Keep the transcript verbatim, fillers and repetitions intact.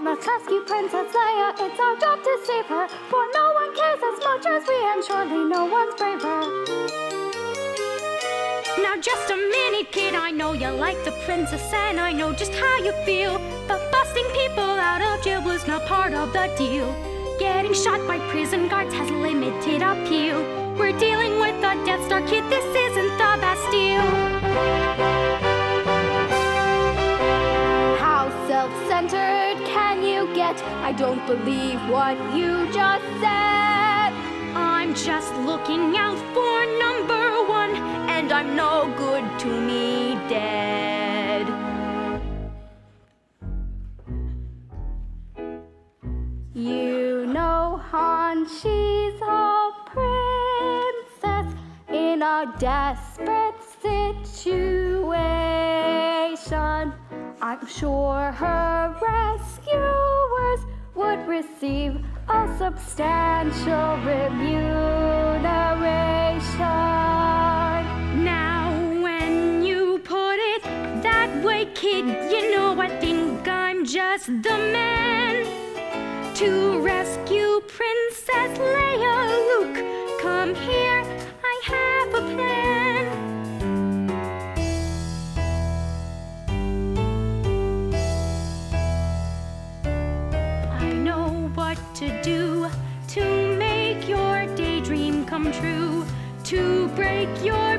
let's rescue Princess Leia. It's our job to save her, for no one cares as much as we, and surely no one's braver. Now just a minute, kid, I know you like the princess and I know just how you feel, but busting people out of jail was not part of the deal. Getting shot by prison guards has limited appeal. We're dealing with a Death Star, kid, this isn't the Bastille. How self-centered can you get? I don't believe what you just said. I'm just looking out for number one, and I'm no good to me dead. You know, Han, she's a princess in a desperate situation. I'm sure her rescuers would receive a substantial remuneration. Now, when you put it that way, kid, you know I think I'm just the man to rescue Princess Leia. Luke, come here, I have a plan. I know what to do to make your daydream come true, to break your